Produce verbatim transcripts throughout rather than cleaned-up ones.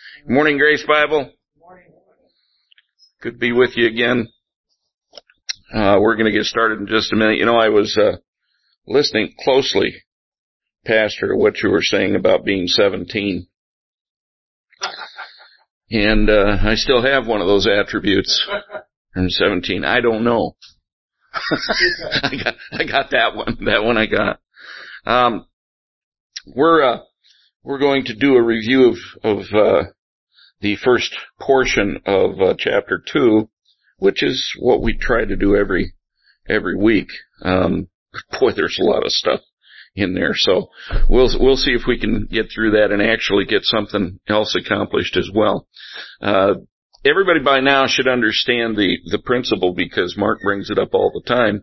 Good morning, Grace Bible. Good to be with you again. Uh, we're going to get started in just a minute. You know, I was uh, listening closely, Pastor, to what you were saying about being seventeen. And uh, I still have one of those attributes. I'm seventeen. I don't know. I got I got that one. That one I got. Um, we're uh, we're going to do a review of of uh, the first portion of uh, chapter two, which is what we try to do every every week. Um, boy, there's a lot of stuff in there, so we'll we'll see if we can get through that and actually get something else accomplished as well. Uh, everybody by now should understand the the principle, because Mark brings it up all the time,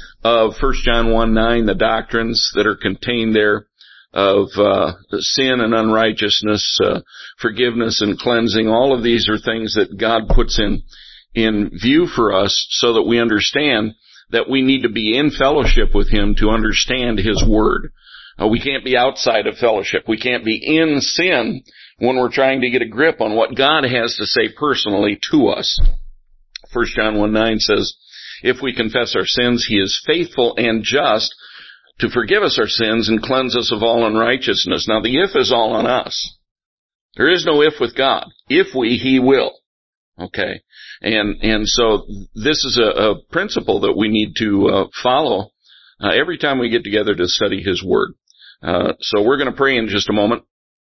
of First John one nine, the doctrines that are contained there of uh sin and unrighteousness, uh forgiveness and cleansing. All of these are things that God puts in in view for us so that we understand that we need to be in fellowship with Him to understand His Word. Uh, we can't be outside of fellowship. We can't be in sin when we're trying to get a grip on what God has to say personally to us. First John one nine says, if we confess our sins, He is faithful and just to forgive us our sins and cleanse us of all unrighteousness. Now, the if is all on us. There is no if with God. If we, He will. Okay? And and so this is a, a principle that we need to uh, follow uh, every time we get together to study His Word. Uh, so we're going to pray in just a moment.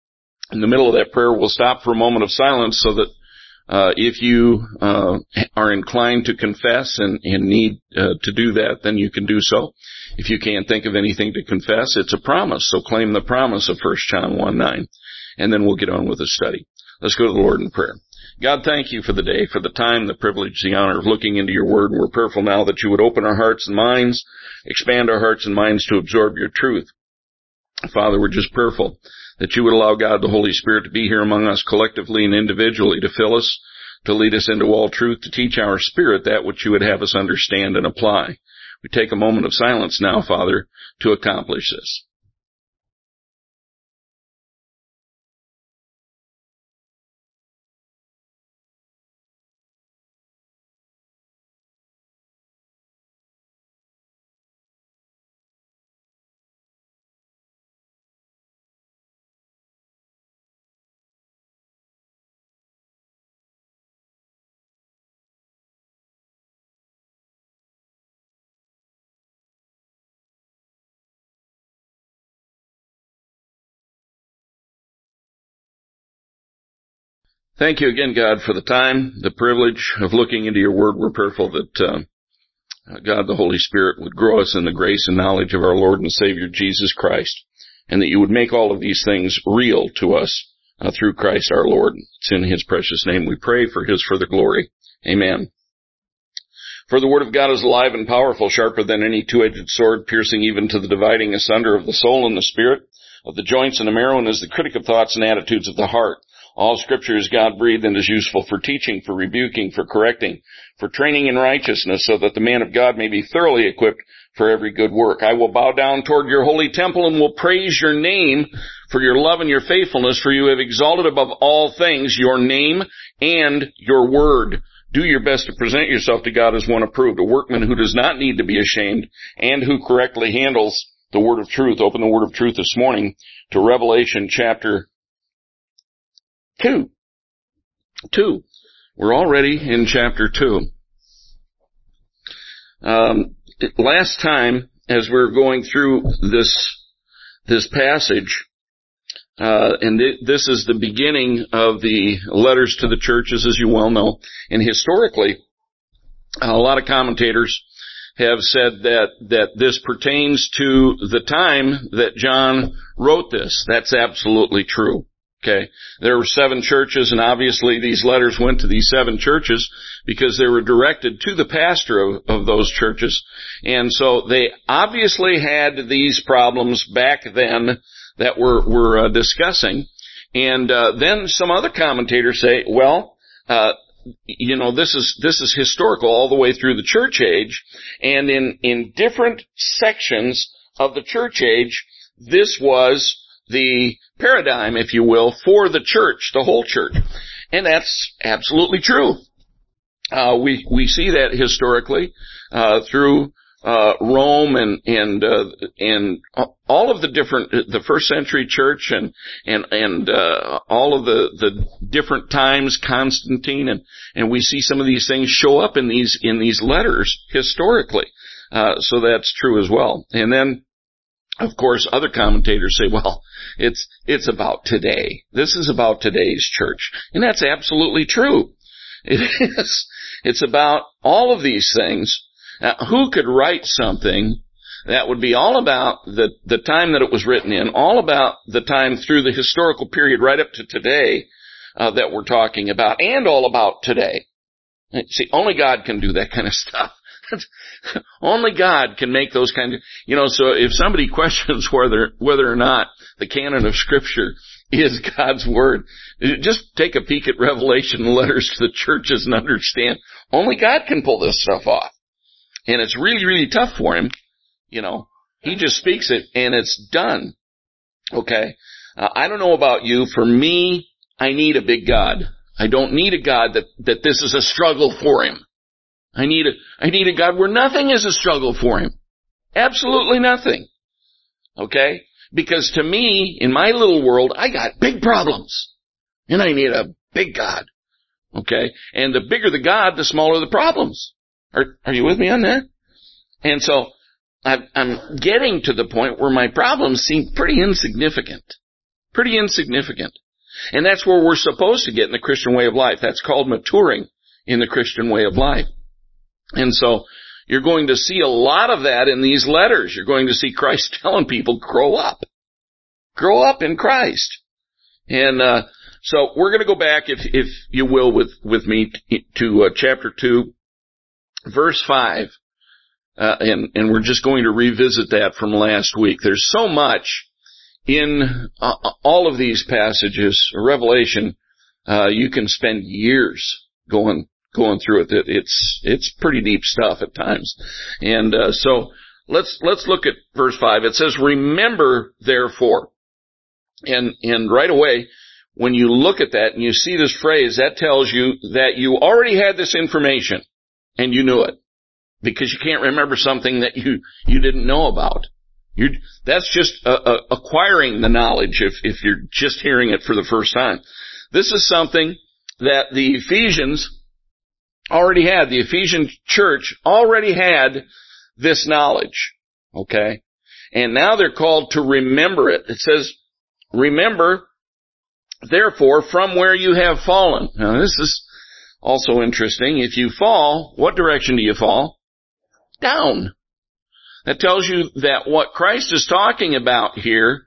In the middle of that prayer, we'll stop for a moment of silence so that uh, if you uh, are inclined to confess and, and need uh, to do that, then you can do so. If you can't think of anything to confess, it's a promise. So claim the promise of First John one nine, and then we'll get on with the study. Let's go to the Lord in prayer. God, thank You for the day, for the time, the privilege, the honor of looking into Your Word. We're prayerful now that You would open our hearts and minds, expand our hearts and minds to absorb Your truth. Father, we're just prayerful that You would allow God, the Holy Spirit, to be here among us collectively and individually, to fill us, to lead us into all truth, to teach our spirit that which You would have us understand and apply. We take a moment of silence now, Father, to accomplish this. Thank You again, God, for the time, the privilege of looking into Your Word. We're prayerful that uh, God, the Holy Spirit, would grow us in the grace and knowledge of our Lord and Savior, Jesus Christ, and that You would make all of these things real to us uh, through Christ our Lord. It's in His precious name we pray, for His further glory. Amen. For the Word of God is alive and powerful, sharper than any two-edged sword, piercing even to the dividing asunder of the soul and the spirit, of the joints and the marrow, and is the critic of thoughts and attitudes of the heart. All Scripture is God-breathed and is useful for teaching, for rebuking, for correcting, for training in righteousness, so that the man of God may be thoroughly equipped for every good work. I will bow down toward Your holy temple and will praise Your name for Your love and Your faithfulness, for You have exalted above all things Your name and Your word. Do your best to present yourself to God as one approved, a workman who does not need to be ashamed and who correctly handles the word of truth. Open the word of truth this morning to Revelation chapter Two. Two. We're already in chapter two. Um, last time, as we were going through this, this passage, uh, and th- this is the beginning of the letters to the churches, as you well know, and historically, a lot of commentators have said that, that this pertains to the time that John wrote this. That's absolutely true. Okay. There were seven churches, and obviously these letters went to these seven churches because they were directed to the pastor of, of those churches. And so they obviously had these problems back then that we're, we're uh, discussing. And uh, then some other commentators say, well, uh, you know, this is, this is historical all the way through the church age. And in, in different sections of the church age, this was the paradigm, if you will, for the church, the whole church. And that's absolutely true. Uh, we, we see that historically, uh, through, uh, Rome and, and, uh, and all of the different, the first century church and, and, and, uh, all of the, the different times, Constantine, and, and we see some of these things show up in these, in these letters historically. Uh, so that's true as well. And then, of course, other commentators say, well, it's, it's about today. This is about today's church. And that's absolutely true. It is. It's about all of these things. Now, who could write something that would be all about the, the time that it was written in, all about the time through the historical period right up to today, uh, that we're talking about, and all about today? See, only God can do that kind of stuff. Only God can make those kind of, you know, so if somebody questions whether, whether or not the canon of Scripture is God's Word, just take a peek at Revelation letters to the churches and understand only God can pull this stuff off. And it's really, really tough for him. You know, he just speaks it and it's done. Okay? Uh, I don't know about you. For me, I need a big God. I don't need a God that, that this is a struggle for him. I need a, I need a God where nothing is a struggle for him. Absolutely nothing. Okay? Because to me, in my little world, I got big problems. And I need a big God. Okay? And the bigger the God, the smaller the problems. Are, are you with me on that? And so, I'm, I'm getting to the point where my problems seem pretty insignificant. Pretty insignificant. And that's where we're supposed to get in the Christian way of life. That's called maturing in the Christian way of life. And so, you're going to see a lot of that in these letters. You're going to see Christ telling people, grow up. Grow up in Christ. And, uh, so we're going to go back, if, if you will, with, with me to, to uh, chapter two, verse five. Uh, and, and we're just going to revisit that from last week. There's so much in uh, all of these passages, Revelation, uh, you can spend years going, going through it. It's, it's pretty deep stuff at times. And, uh, so let's, let's look at verse five. It says, remember therefore. And, and right away, when you look at that and you see this phrase, that tells you that you already had this information and you knew it. Because you can't remember something that you, you didn't know about. You, that's just uh, uh, acquiring the knowledge if, if you're just hearing it for the first time. This is something that the Ephesians already had. The Ephesian church already had this knowledge. Okay? And now they're called to remember it. It says, remember, therefore, from where you have fallen. Now this is also interesting. If you fall, what direction do you fall? Down. That tells you that what Christ is talking about here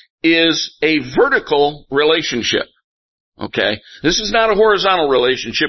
is a vertical relationship. Okay? This is not a horizontal relationship.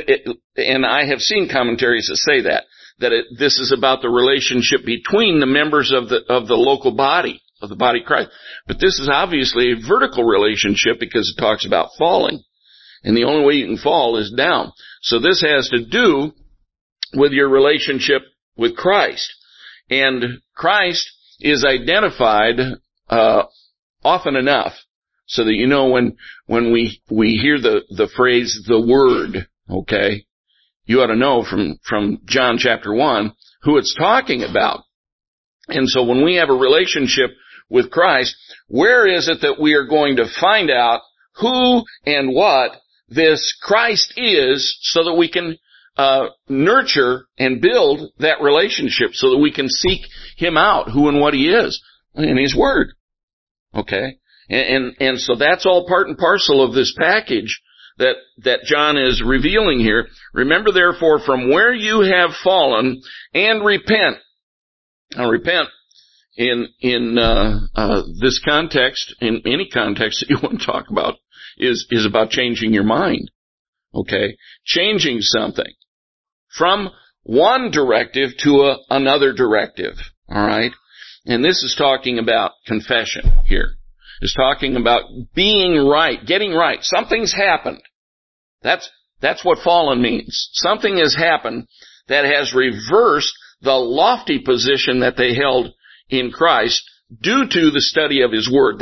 And I have seen commentaries that say that, that it, this is about the relationship between the members of the, of the local body, of the body of Christ. But this is obviously a vertical relationship because it talks about falling. And the only way you can fall is down. So this has to do with your relationship with Christ. And Christ is identified uh often enough so that you know when when we we hear the the phrase the Word, okay, you ought to know from from John chapter one who it's talking about. And so when we have a relationship with Christ, where is it that we are going to find out who and what this Christ is so that we can Uh, nurture and build that relationship so that we can seek Him out, who and what He is, in His Word. Okay? And, and, and so that's all part and parcel of this package that, that John is revealing here. Remember therefore from where you have fallen and repent. Now repent in, in, uh, uh, this context, in any context that you want to talk about, is, is about changing your mind. Okay? Changing something from one directive to a, another directive. Alright? And this is talking about confession here. It's talking about being right, getting right. Something's happened. That's, that's what fallen means. Something has happened that has reversed the lofty position that they held in Christ due to the study of His Word. They,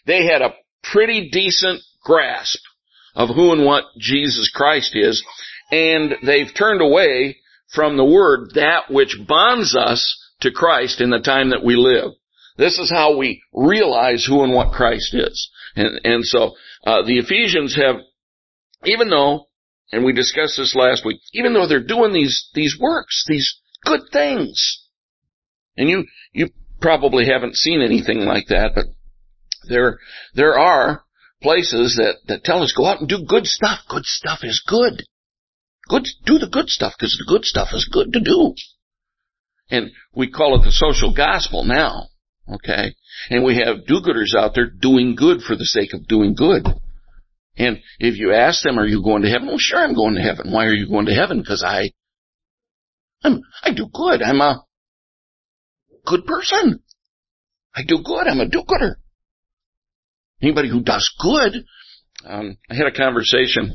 they had a pretty decent grasp of who and what Jesus Christ is, and they've turned away from the Word, that which bonds us to Christ in the time that we live. This is how we realize who and what Christ is. And, and so, uh, the Ephesians have, even though, and we discussed this last week, even though they're doing these, these works, these good things, and you, you probably haven't seen anything like that, but there, there are places that, that tell us go out and do good stuff. Good stuff is good. Good, do the good stuff because the good stuff is good to do. And we call it the social gospel now. Okay? And we have do-gooders out there doing good for the sake of doing good. And if you ask them, are you going to heaven? Well, sure, I'm going to heaven. Why are you going to heaven? Because I, I'm, I do good. I'm a good person. I do good. I'm a do-gooder. Anybody who does good, um, I had a conversation,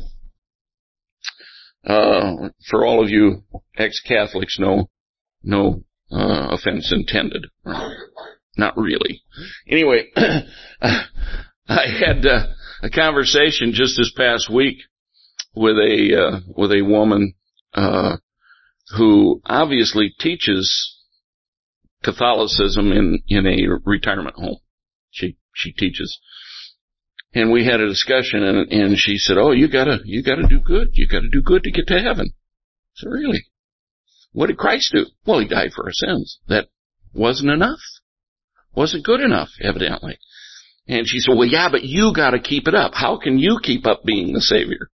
uh, for all of you ex-Catholics, no, no, uh, offense intended. Not really. Anyway, I had uh, a conversation just this past week with a uh, with a woman uh, who obviously teaches Catholicism in in a retirement home. She she teaches, and we had a discussion, and and she said, "Oh, you gotta you gotta do good. You gotta do good to get to heaven." I said, "Really? What did Christ do?" "Well, he died for our sins." That wasn't enough. Wasn't good enough, evidently. And she said, "Well, yeah, but you got to keep it up. How can you keep up being the Savior?"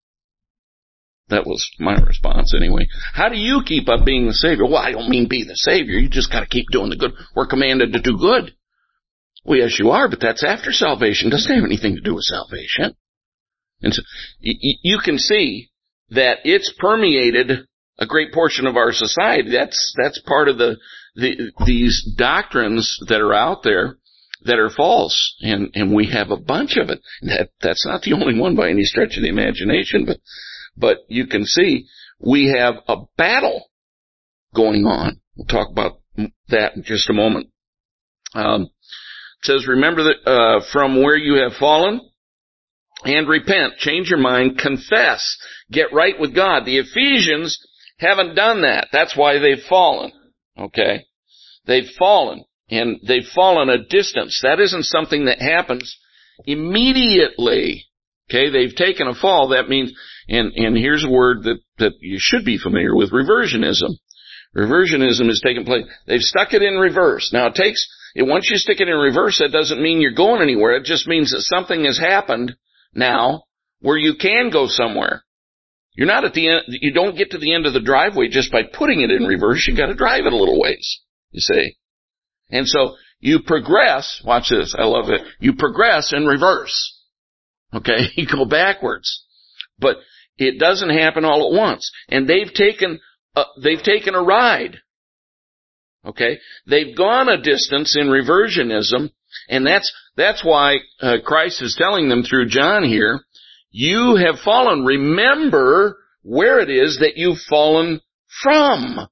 That was my response anyway. How do you keep up being the Savior? "Well, I don't mean be the Savior. You just got to keep doing the good. We're commanded to do good." "Well, yes, you are, but that's after salvation. It doesn't have anything to do with salvation." And so y- you can see that it's permeated a great portion of our society. That's that's part of the, the these doctrines that are out there that are false, and and we have a bunch of it. That that's not the only one by any stretch of the imagination, but but you can see we have a battle going on. We'll talk about that in just a moment. Um, it says, "Remember that uh, from where you have fallen, and repent, change your mind, confess, get right with God." The Ephesians haven't done that. That's why they've fallen. Okay? They've fallen. And they've fallen a distance. That isn't something that happens immediately. Okay? They've taken a fall. That means, and, and here's a word that, that you should be familiar with, reversionism. Reversionism has taken place. They've stuck it in reverse. Now it takes, once you stick it in reverse, that doesn't mean you're going anywhere. It just means that something has happened now where you can go somewhere. You're not at the end, you don't get to the end of the driveway just by putting it in reverse. You got to drive it a little ways, you see. And so you progress, watch this, I love it. You progress in reverse. Okay, you go backwards. But it doesn't happen all at once. And they've taken, uh, they've taken a ride. Okay, they've gone a distance in reversionism, and that's, that's why uh, Christ is telling them through John here, you have fallen. Remember where it is that you've fallen from.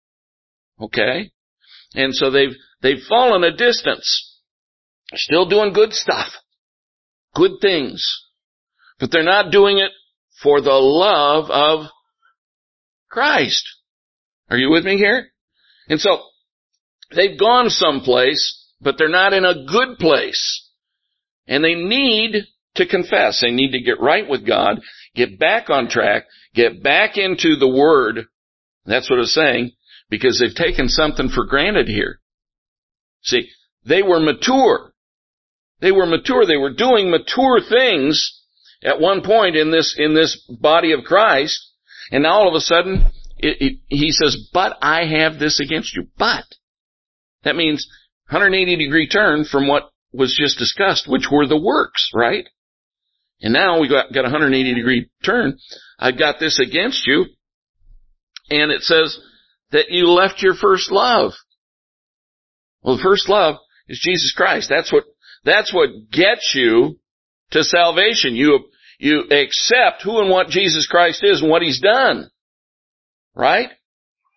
Okay? And so they've, they've fallen a distance. Still doing good stuff. Good things. But they're not doing it for the love of Christ. Are you with me here? And so, they've gone someplace, but they're not in a good place. And they need to confess. They need to get right with God, get back on track, get back into the Word. That's what it's saying, because they've taken something for granted here. See, they were mature. They were mature. They were doing mature things at one point in this, in this body of Christ. And now all of a sudden, it, it, he says, "But I have this against you." But. That means one hundred eighty degree turn from what was just discussed, which were the works, right? And now we got, got a one hundred eighty degree turn. I've got this against you. And it says that you left your first love. Well, the first love is Jesus Christ. That's what, that's what gets you to salvation. You, you accept who and what Jesus Christ is and what He's done. Right?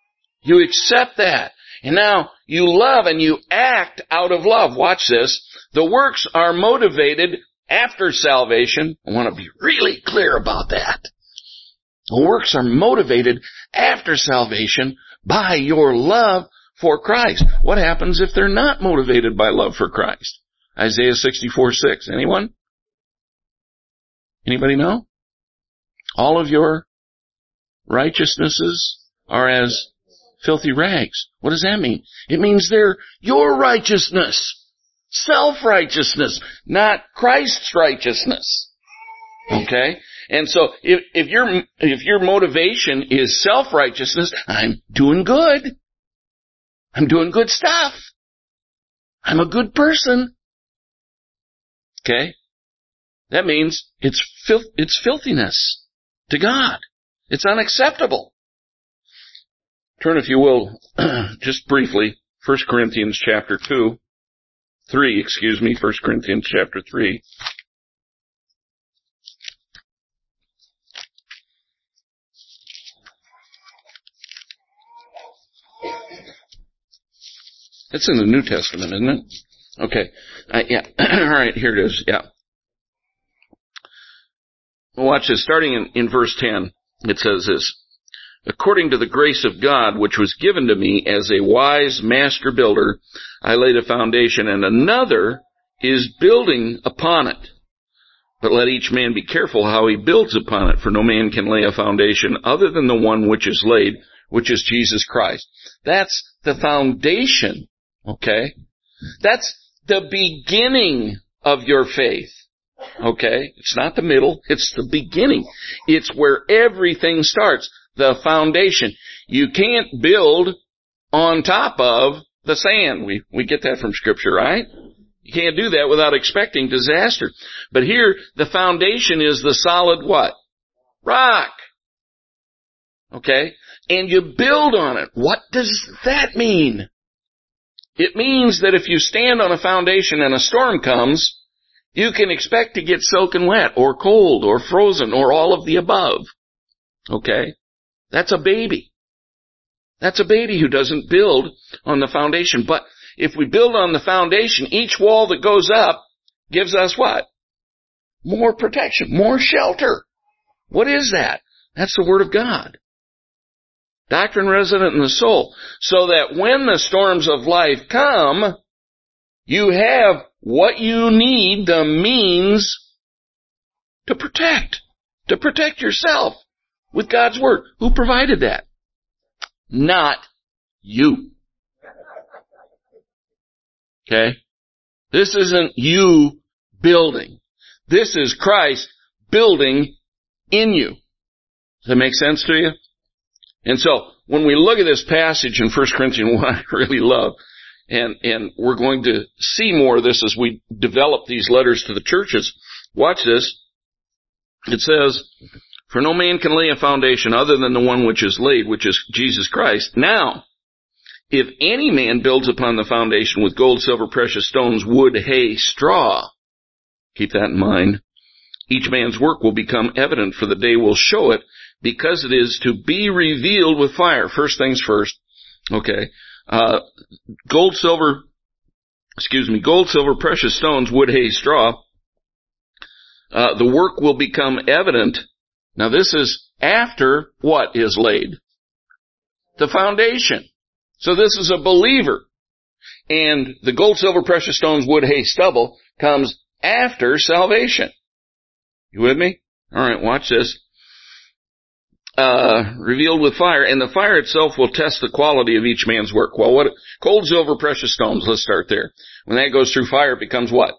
You accept that. And now you love and you act out of love. Watch this. The works are motivated after salvation. I want to be really clear about that. The works are motivated after salvation by your love for Christ. What happens if they're not motivated by love for Christ? Isaiah sixty-four six. Anyone? Anybody know? All of your righteousnesses are as filthy rags. What does that mean? It means they're your righteousness. Self-righteousness, not Christ's righteousness. Okay? And so if, if your if your motivation is self-righteousness, I'm doing good. I'm doing good stuff. I'm a good person. Okay? That means it's filth, it's filthiness to God. It's unacceptable. Turn, if you will, just briefly, First Corinthians chapter two. Three, excuse me, First Corinthians chapter three. It's in the New Testament, isn't it? Okay. Uh, yeah. All right, here it is. Yeah. Watch this. Starting in, in verse ten, it says this. According to the grace of God, which was given to me as a wise master builder, I laid a foundation, and another is building upon it. But let each man be careful how he builds upon it, for no man can lay a foundation other than the one which is laid, which is Jesus Christ. That's the foundation, okay? That's the beginning of your faith, okay? It's not the middle, it's the beginning. It's where everything starts. The foundation. You can't build on top of the sand. We, we get that from Scripture, right? You can't do that without expecting disaster. But here, the foundation is the solid what? Rock. Okay? And you build on it. What does that mean? It means that if you stand on a foundation and a storm comes, you can expect to get soaking wet or cold or frozen or all of the above. Okay? That's a baby. That's a baby who doesn't build on the foundation. But if we build on the foundation, each wall that goes up gives us what? More protection, more shelter. What is that? That's the Word of God. Doctrine resident in the soul. So that when the storms of life come, you have what you need, the means to protect, to protect yourself. With God's Word. Who provided that? Not you. Okay? This isn't you building. This is Christ building in you. Does that make sense to you? And so, when we look at this passage in First Corinthians, what I really love, and, and we're going to see more of this as we develop these letters to the churches. Watch this. It says, for no man can lay a foundation other than the one which is laid, which is Jesus Christ. Now, if any man builds upon the foundation with gold, silver, precious stones, wood, hay, straw, keep that in mind, each man's work will become evident, for the day will show it, because it is to be revealed with fire. First things first, okay, uh, gold, silver, excuse me, gold, silver, precious stones, wood, hay, straw, uh, the work will become evident. Now this is after what is laid? The foundation. So this is a believer. And the gold, silver, precious stones, wood, hay, stubble comes after salvation. You with me? Alright, watch this. Uh, revealed with fire, and the fire itself will test the quality of each man's work. Well, what, gold, silver, precious stones, let's start there. When that goes through fire, it becomes what?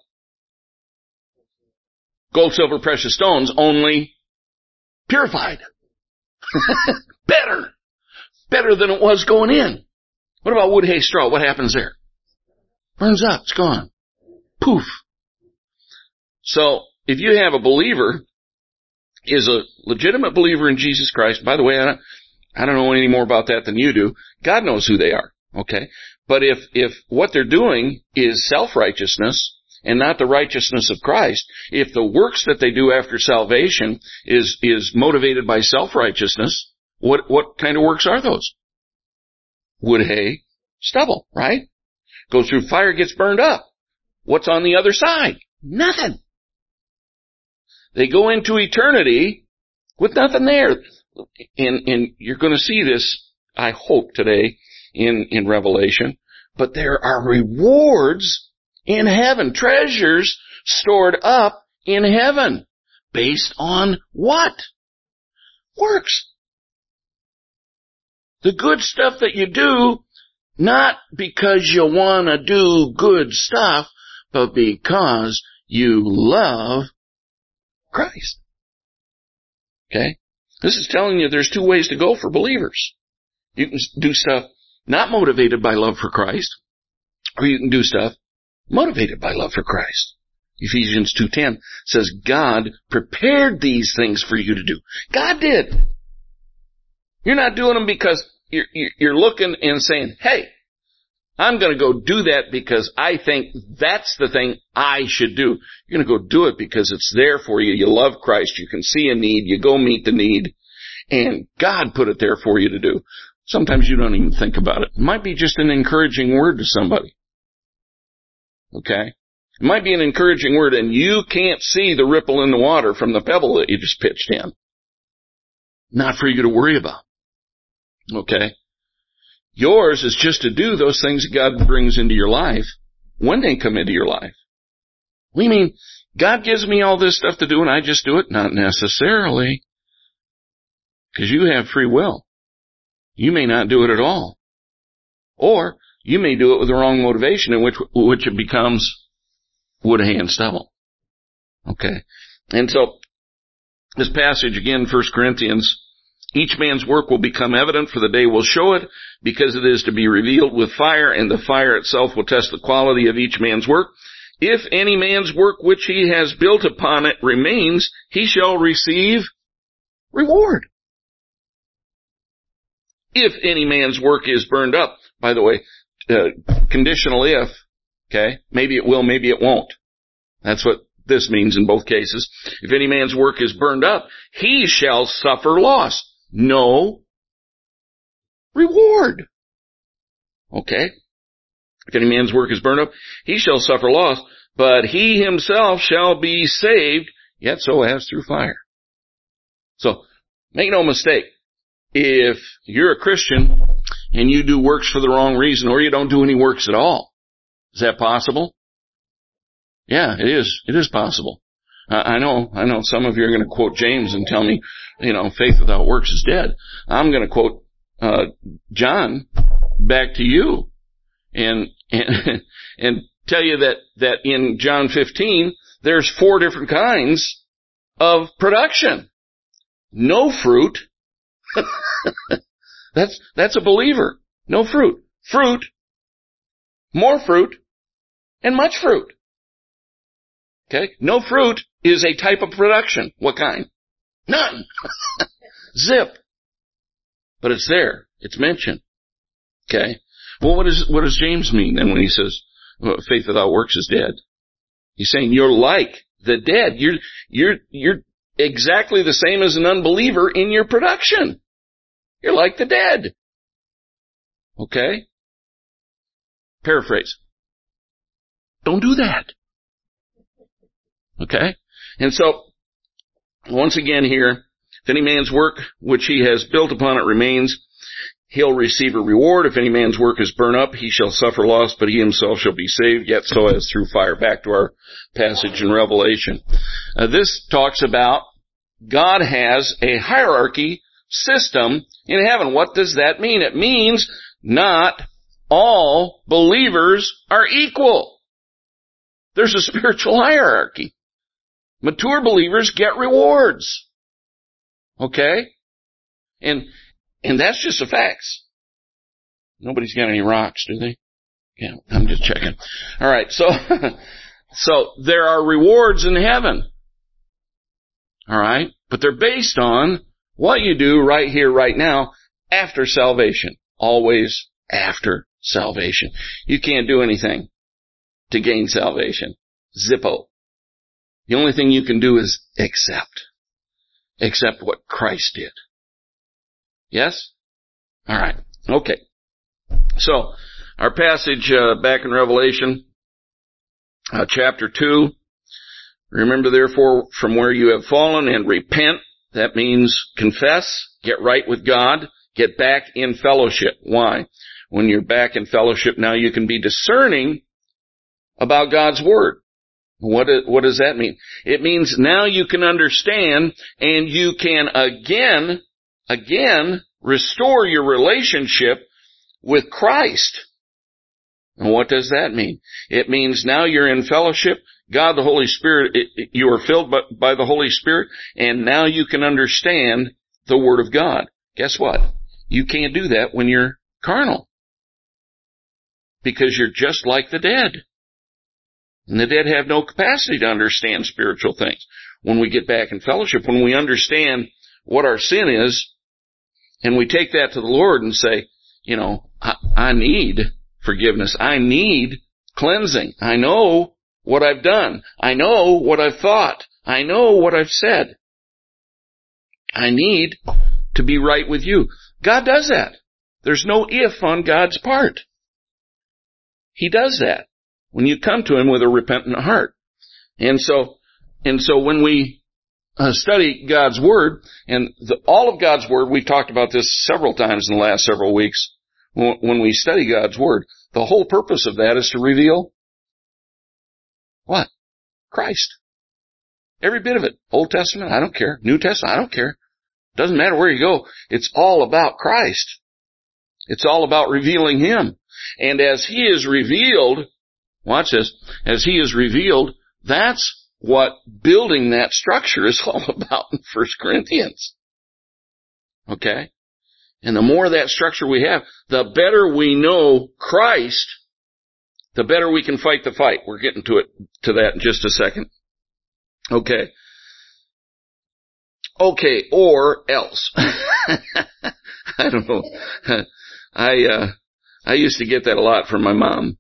Gold, silver, precious stones, only purified. Better. Better than it was going in. What about wood, hay, straw? What happens there? Burns up. It's gone. Poof. So, if you have a believer, is a legitimate believer in Jesus Christ, by the way, I don't, I don't know any more about that than you do. God knows who they are. Okay? But if, if what they're doing is self-righteousness, and not the righteousness of Christ, if the works that they do after salvation is, is motivated by self-righteousness, what, what kind of works are those? Wood, hay, stubble, right? Goes through fire, gets burned up. what's on the other side? Nothing. They go into eternity with nothing there. And, and you're going to see this, I hope, today in, in Revelation. But there are rewards in heaven, treasures stored up in heaven. Based on what? Works. The good stuff that you do, not because you want to do good stuff, but because you love Christ. Okay? This is telling you there's two ways to go for believers. You can do stuff not motivated by love for Christ, or you can do stuff motivated by love for Christ. Ephesians two ten says God prepared these things for you to do. God did. You're not doing them because you're, you're looking and saying, hey, I'm going to go do that because I think that's the thing I should do. You're going to go do it because it's there for you. You love Christ. You can see a need. You go meet the need. And God put it there for you to do. Sometimes you don't even think about it. It might be just an encouraging word to somebody. Okay? It might be an encouraging word and you can't see the ripple in the water from the pebble that you just pitched in. Not for you to worry about. Okay? Yours is just to do those things that God brings into your life when they come into your life. We mean, God gives me all this stuff to do and I just do it? Not necessarily. Because you have free will. You may not do it at all. Or you may do it with the wrong motivation in which, which it becomes wood, hay, and stubble. Okay. And so, this passage again, First Corinthians, each man's work will become evident, for the day will show it, because it is to be revealed with fire, and the fire itself will test the quality of each man's work. If any man's work which he has built upon it remains, he shall receive reward. If any man's work is burned up, by the way, uh, conditional if, okay, maybe it will, maybe it won't. That's what this means in both cases. If any man's work is burned up, he shall suffer loss. No reward. Okay? If any man's work is burned up, he shall suffer loss, but he himself shall be saved, yet so as through fire. So, make no mistake. If you're a Christian and you do works for the wrong reason, or you don't do any works at all, is that possible? Yeah, it is. It is possible. Uh, I know, I know some of you are going to quote James and tell me, you know, faith without works is dead. I'm going to quote, uh, John back to you and, and, and tell you that, that in John fifteen, there's four different kinds of production. No fruit. that's, that's a believer. No fruit. Fruit. More fruit. And much fruit. Okay? No fruit is a type of production. What kind? None. Zip. But it's there. It's mentioned. Okay? Well, what is, what does James mean then when he says, well, faith without works is dead? He's saying you're like the dead. You're, you're, you're exactly the same as an unbeliever in your production. You're like the dead. Okay? Paraphrase. Don't do that. Okay? And so, once again here, if any man's work which he has built upon it remains, he'll receive a reward. If any man's work is burned up, he shall suffer loss, but he himself shall be saved, yet so as through fire. Back to our passage in Revelation. Uh, this talks about God has a hierarchy system in heaven. What does that mean? It means not all believers are equal. There's a spiritual hierarchy. Mature believers get rewards. Okay? And, and that's just the facts. Nobody's got any rocks, do they? Yeah, I'm just checking. Alright, so, so there are rewards in heaven. Alright? But they're based on what you do right here, right now, after salvation. Always after salvation. You can't do anything to gain salvation. Zippo. The only thing you can do is accept. Accept what Christ did. Yes? Alright. Okay. So, our passage uh, back in Revelation, Uh, chapter two, remember therefore from where you have fallen and repent. That means confess, get right with God, get back in fellowship. Why? When you're back in fellowship, now you can be discerning about God's Word. What, what does that mean? It means now you can understand and you can again, again, restore your relationship with Christ. And what does that mean? It means now you're in fellowship. God, the Holy Spirit, it, it, you are filled by, by the Holy Spirit, and now you can understand the Word of God. Guess what? You can't do that when you're carnal. Because you're just like the dead. And the dead have no capacity to understand spiritual things. When we get back in fellowship, when we understand what our sin is, and we take that to the Lord and say, you know, I, I need forgiveness. I need cleansing. I know what I've done. I know what I've thought. I know what I've said. I need to be right with you. God does that. There's no if on God's part. He does that when you come to Him with a repentant heart. And so, and so when we uh, study God's Word, and the, all of God's Word, we've talked about this several times in the last several weeks, when, when we study God's Word, the whole purpose of that is to reveal what? Christ. Every bit of it. Old Testament, I don't care. New Testament, I don't care. Doesn't matter where you go. It's all about Christ. It's all about revealing Him. And as He is revealed, watch this, as He is revealed, that's what building that structure is all about in First Corinthians. Okay? And the more that structure we have, the better we know Christ, the better we can fight the fight. We're getting to it, to that in just a second. Okay. Okay, or else. I don't know. I, uh, I used to get that a lot from my mom.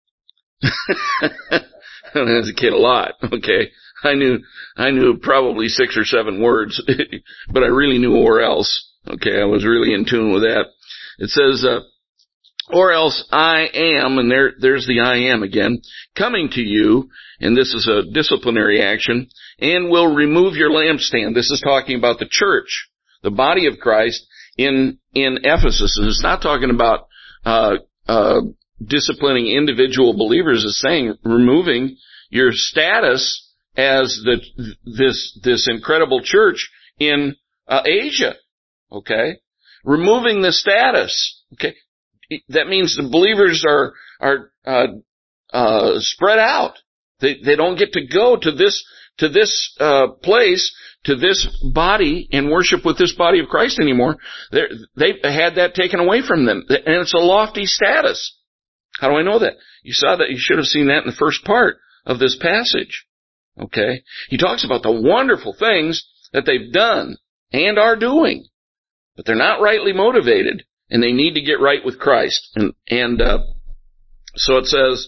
As a kid, a lot. Okay. I knew, I knew probably six or seven words, but I really knew or else. Okay. I was really in tune with that. It says, uh, or else I am, and there, there's the I am again, coming to you, and this is a disciplinary action, and will remove your lampstand. This is talking about the church, the body of Christ in, in Ephesus. And it's not talking about, uh, uh, disciplining individual believers. It's saying removing your status as the, this, this incredible church in, uh, Asia. Okay? Removing the status. Okay? That means the believers are, are, uh, uh, spread out. They, they don't get to go to this, to this, uh, place, to this body and worship with this body of Christ anymore. They're, they've had that taken away from them. And it's a lofty status. How do I know that? You saw that, you should have seen that in the first part of this passage. Okay? He talks about the wonderful things that they've done and are doing. But they're not rightly motivated. And they need to get right with Christ. And, and, uh, so it says,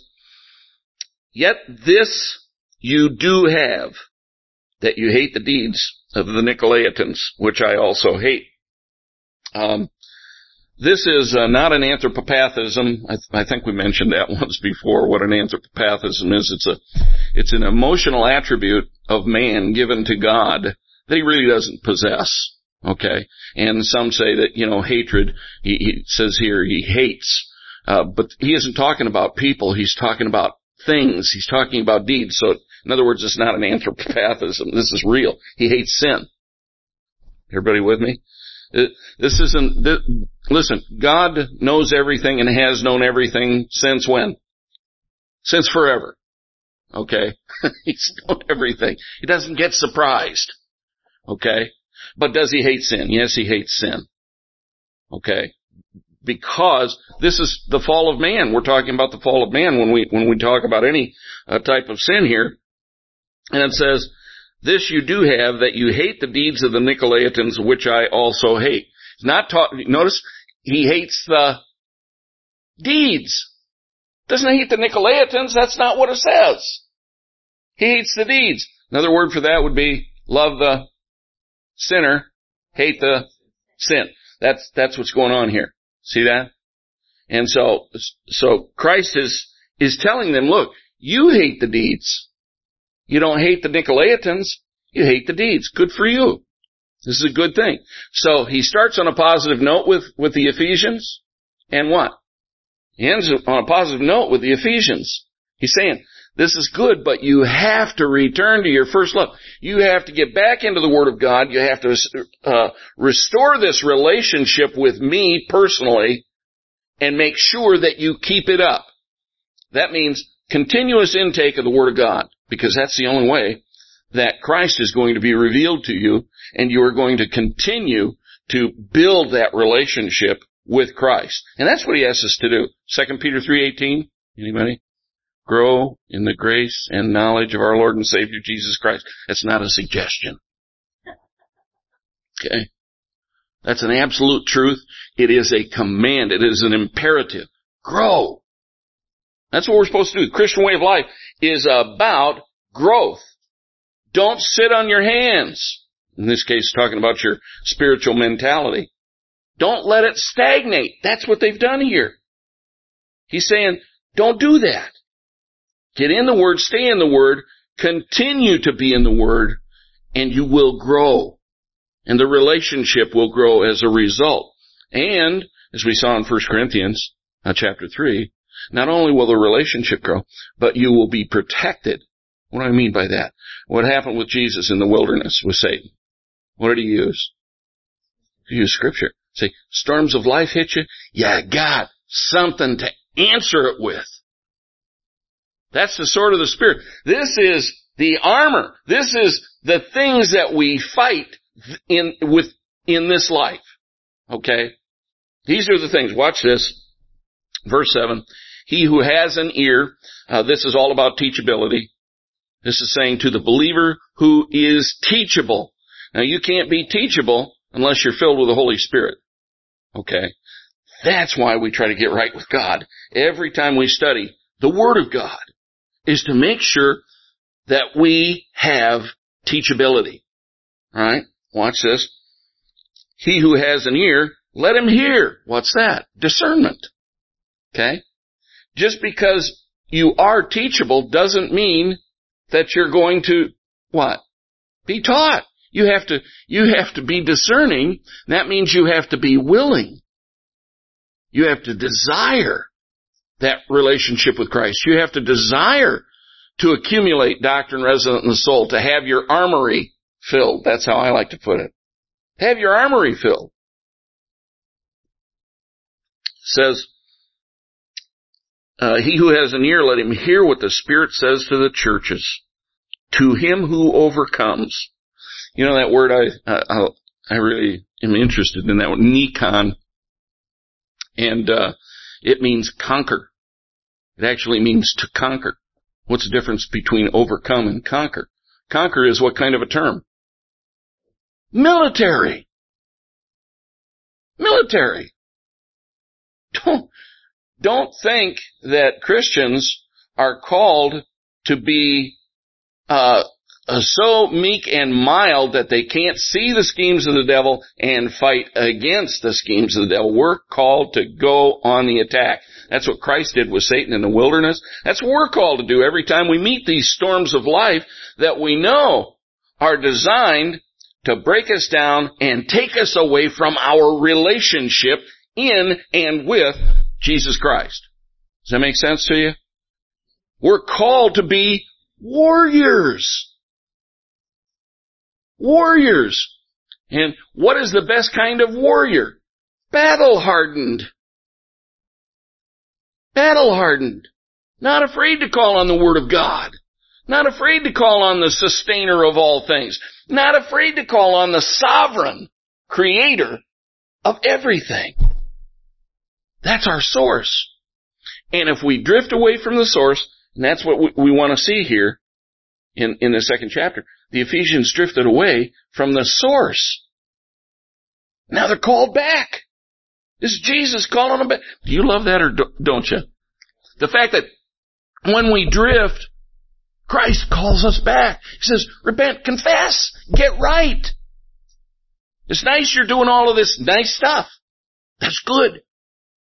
yet this you do have, that you hate the deeds of the Nicolaitans, which I also hate. Um, this is uh, not an anthropopathism. I, th- I think we mentioned that once before, what an anthropopathism is. It's a, it's an emotional attribute of man given to God that he really doesn't possess. Okay, and some say that, you know, hatred, he, he says here he hates, uh, but he isn't talking about people, he's talking about things, he's talking about deeds. So, in other words, it's not an anthropopathism, this is real. He hates sin. Everybody with me? This isn't, this, listen, God knows everything and has known everything since when? Since forever. Okay? He's known everything. He doesn't get surprised. Okay? But does he hate sin? Yes, he hates sin. Okay? Because this is the fall of man. We're talking about the fall of man when we, when we talk about any uh, type of sin here. And it says, this you do have, that you hate the deeds of the Nicolaitans, which I also hate. It's not talk, notice, he hates the deeds. Doesn't hate the Nicolaitans, that's not what it says. He hates the deeds. Another word for that would be love the sinner, hate the sin. That's, that's what's going on here. See that? And so, so Christ is, is telling them, look, you hate the deeds You don't hate the Nicolaitans. You hate the deeds. Good for you. This is a good thing. So he starts on a positive note with, with the Ephesians. And what? He ends on a positive note with the Ephesians. He's saying, this is good, but you have to return to your first love. You have to get back into the Word of God. You have to uh, restore this relationship with me personally and make sure that you keep it up. That means continuous intake of the Word of God, because that's the only way that Christ is going to be revealed to you, and you are going to continue to build that relationship with Christ. And that's what he asks us to do. Second Peter three eighteen. Anybody? Grow in the grace and knowledge of our Lord and Savior Jesus Christ. That's not a suggestion. Okay? That's an absolute truth. It is a command. It is an imperative. Grow. That's what we're supposed to do. The Christian way of life is about growth. Don't sit on your hands. In this case, talking about your spiritual mentality. Don't let it stagnate. That's what they've done here. He's saying, don't do that. Get in the Word, stay in the Word, continue to be in the Word, and you will grow. And the relationship will grow as a result. And, as we saw in First Corinthians uh, chapter three, not only will the relationship grow, but you will be protected. What do I mean by that? What happened with Jesus in the wilderness with Satan? What did he use? He used Scripture. Say, storms of life hit you? You got something to answer it with. That's the sword of the Spirit. This is the armor. This is the things that we fight in with in this life. Okay? These are the things. Watch this. Verse seven. He who has an ear, uh, this is all about teachability. This is saying to the believer who is teachable. Now you can't be teachable unless you're filled with the Holy Spirit. Okay? That's why we try to get right with God. Every time we study the Word of God is to make sure that we have teachability. Alright? Watch this. He who has an ear, let him hear. What's that? Discernment. Okay? Just because you are teachable doesn't mean that you're going to, what? Be taught. You have to, you have to be discerning. That means you have to be willing. You have to desire that relationship with Christ. You have to desire to accumulate doctrine resident in the soul, to have your armory filled. That's how I like to put it. Have your armory filled. It says, uh, he who has an ear, let him hear what the Spirit says to the churches. To him who overcomes. You know that word, I, I, I really am interested in that word, Nikon. And, uh, it means conquer. It actually means to conquer. What's the difference between overcome and conquer? Conquer is what kind of a term? Military. Military. Don't, don't think that Christians are called to be, uh, Uh, so meek and mild that they can't see the schemes of the devil and fight against the schemes of the devil. We're called to go on the attack. That's what Christ did with Satan in the wilderness. That's what we're called to do every time we meet these storms of life that we know are designed to break us down and take us away from our relationship in and with Jesus Christ. Does that make sense to you? We're called to be warriors. Warriors. And what is the best kind of warrior? Battle-hardened. Battle-hardened. Not afraid to call on the Word of God. Not afraid to call on the sustainer of all things. Not afraid to call on the sovereign creator of everything. That's our source. And if we drift away from the source, and that's what we, we want to see here in, in the second chapter, the Ephesians drifted away from the source. Now they're called back. This is Jesus calling them back. Do you love that or don't you? The fact that when we drift, Christ calls us back. He says, repent, confess, get right. It's nice you're doing all of this nice stuff. That's good.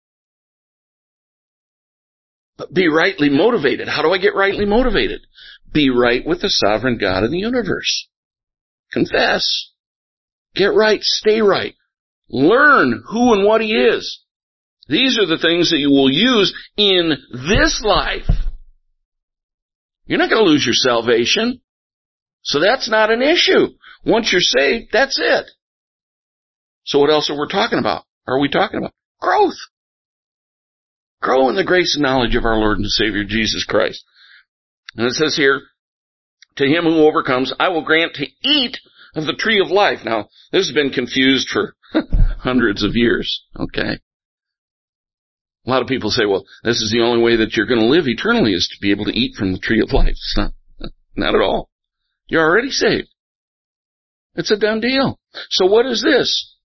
But be rightly motivated. How do I get rightly motivated? Be right with the sovereign God of the universe. Confess. Get right. Stay right. Learn who and what He is. These are the things that you will use in this life. You're not going to lose your salvation. So that's not an issue. Once you're saved, that's it. So what else are we talking about? Are we talking about? Growth. Grow in the grace and knowledge of our Lord and Savior Jesus Christ. And it says here, to him who overcomes, I will grant to eat of the tree of life. Now, this has been confused for hundreds of years, okay? A lot of people say, well, this is the only way that you're going to live eternally is to be able to eat from the tree of life. It's not, not at all. You're already saved. It's a done deal. So what is this?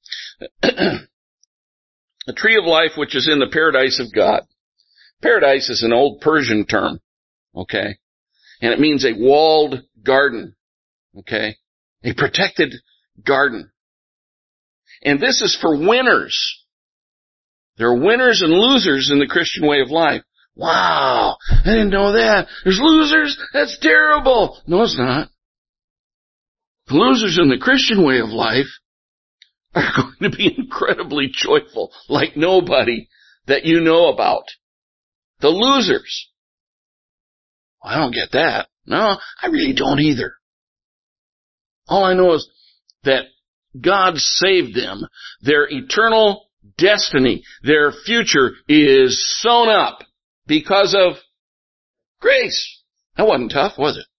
The tree of life which is in the paradise of God. Paradise is an old Persian term, okay? And it means a walled garden, okay? A protected garden. And this is for winners. There are winners and losers in the Christian way of life. Wow, I didn't know that. There's losers? That's terrible. No, it's not. The losers in the Christian way of life are going to be incredibly joyful, like nobody that you know about. The losers. Well, I don't get that. No, I really don't either. All I know is that God saved them. Their eternal destiny, their future is sewn up because of grace. That wasn't tough, was it?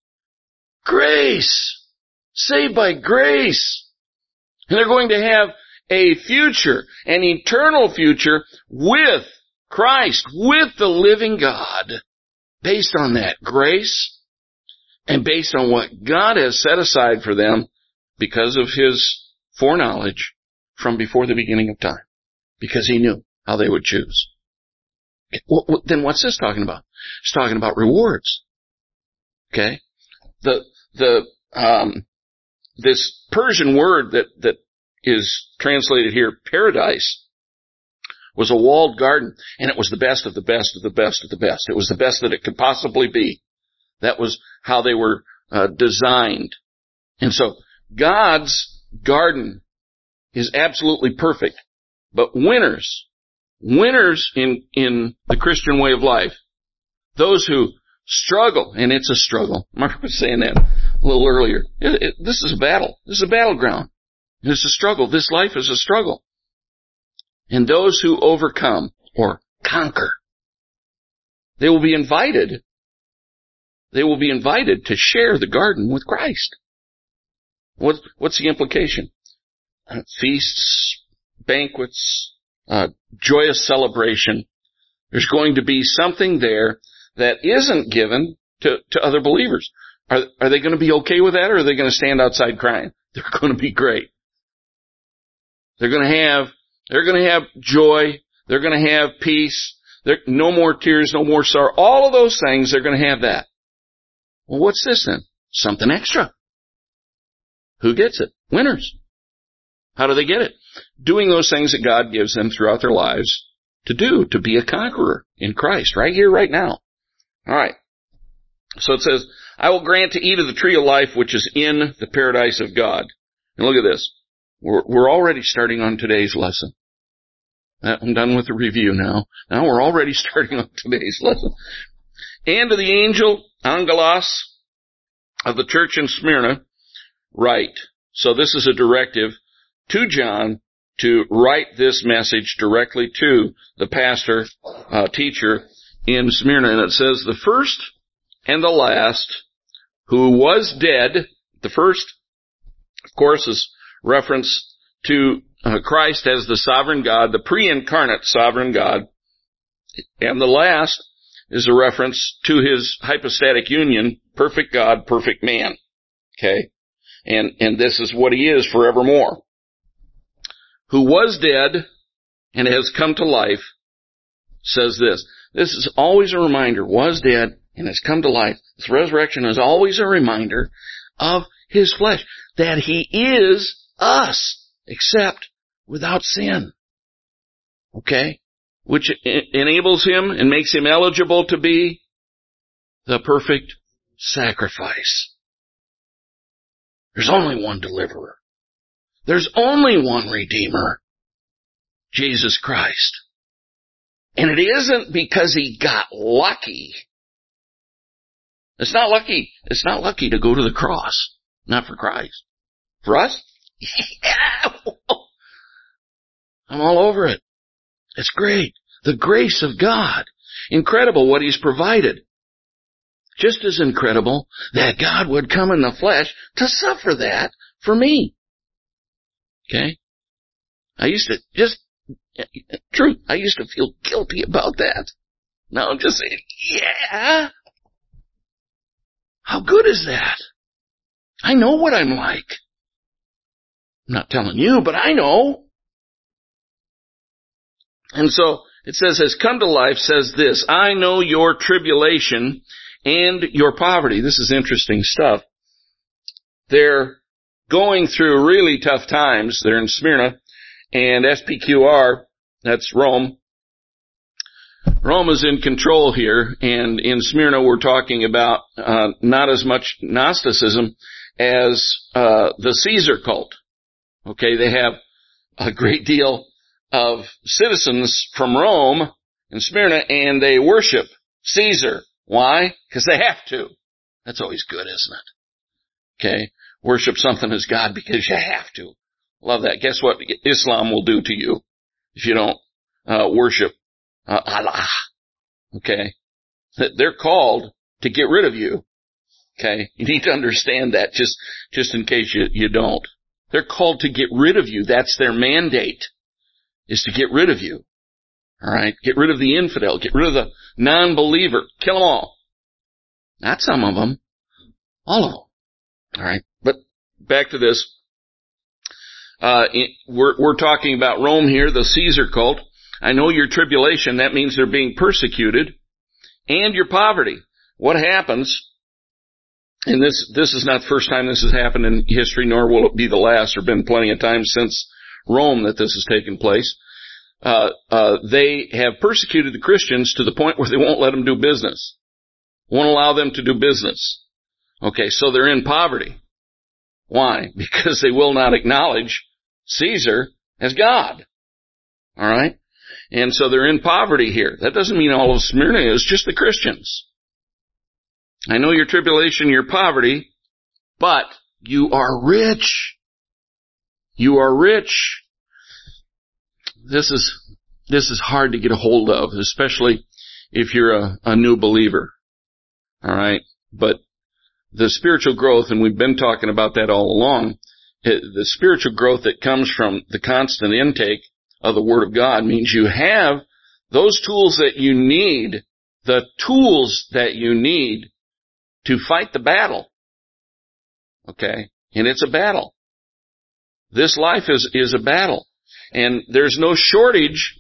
Grace. Saved by grace. And they're going to have a future, an eternal future with Christ, with the living God, based on that grace and based on what God has set aside for them because of His foreknowledge from before the beginning of time, because He knew how they would choose. Well, then what's this talking about? It's talking about rewards. Okay? The, the, um, this Persian word that, that is translated here, paradise, was a walled garden, and it was the best of the best of the best of the best. It was the best that it could possibly be. That was how they were uh, designed. And so, God's garden is absolutely perfect. But winners, winners in, in the Christian way of life, those who struggle, and it's a struggle. Mark was saying that a little earlier. It, it, this is a battle. This is a battleground. It's a struggle. This life is a struggle. And those who overcome or conquer, they will be invited. They will be invited to share the garden with Christ. What, what's the implication? Uh, feasts, banquets, uh, joyous celebration. There's going to be something there that isn't given to, to other believers. Are, are they going to be okay with that, or are they going to stand outside crying? They're going to be great. They're going to have, they're going to have joy. They're going to have peace. There, no more tears, no more sorrow. All of those things, they're going to have that. Well, what's this then? Something extra. Who gets it? Winners. How do they get it? Doing those things that God gives them throughout their lives to do, to be a conqueror in Christ, right here, right now. All right. So it says, I will grant to eat of the tree of life which is in the paradise of God. And look at this. We're, we're already starting on today's lesson. I'm done with the review now. Now we're already starting on today's lesson. And to the angel, Angelos, of the church in Smyrna, write. So this is a directive to John to write this message directly to the pastor, uh, teacher in Smyrna. And it says, the first and the last, who was dead, the first, of course, is reference to uh, Christ as the sovereign God, the pre-incarnate sovereign God. And the last is a reference to His hypostatic union, perfect God, perfect man. Okay? And, and this is what He is forevermore. Who was dead and has come to life, says this. This is always a reminder, was dead and has come to life. This resurrection is always a reminder of His flesh, that He is us, except without sin. Okay? Which enables Him and makes Him eligible to be the perfect sacrifice. There's only one deliverer. There's only one Redeemer, Jesus Christ. And it isn't because he got lucky. It's not lucky. It's not lucky to go to the cross. Not for Christ. For us? Yeah. I'm all over it. It's great. The grace of God. Incredible what he's provided. Just as incredible that God would come in the flesh to suffer that for me. Okay? I used to just, truth, I used to feel guilty about that. Now I'm just saying, yeah. How good is that? I know what I'm like. I'm not telling you, but I know. And so it says, has come to life, says this, I know your tribulation and your poverty. This is interesting stuff. They're going through really tough times. They're in Smyrna, and S P Q R, that's Rome. Rome is in control here, and in Smyrna we're talking about uh, not as much Gnosticism as uh, the Caesar cult. Okay, they have a great deal of citizens from Rome in Smyrna, and they worship Caesar. Why? Because they have to. That's always good, isn't it? Okay, worship something as God because you have to. Love that. Guess what Islam will do to you if you don't uh, worship uh, Allah? Okay, they're called to get rid of you. Okay, you need to understand that just just in case you you don't. They're called to get rid of you. That's their mandate, is to get rid of you. All right, get rid of the infidel, get rid of the non-believer, kill them all. Not some of them, all of them. All right, but back to this. Uh, we're, we're talking about Rome here, the Caesar cult. I know your tribulation, that means they're being persecuted, and your poverty. What happens, and this, this is not the first time this has happened in history, nor will it be the last. There have been plenty of times since Rome that this has taken place. Uh, uh, they have persecuted the Christians to the point where they won't let them do business. Won't allow them to do business. Okay, so they're in poverty. Why? Because they will not acknowledge Caesar as God. Alright? And so they're in poverty here. That doesn't mean all of Smyrna is, just the Christians. I know your tribulation, your poverty, but you are rich. You are rich. This is, this is hard to get a hold of, especially if you're a, a new believer. Alright? But the spiritual growth, and we've been talking about that all along, the spiritual growth that comes from the constant intake of the Word of God means you have those tools that you need, the tools that you need to fight the battle. Okay? And it's a battle. This life is, is a battle. And there's no shortage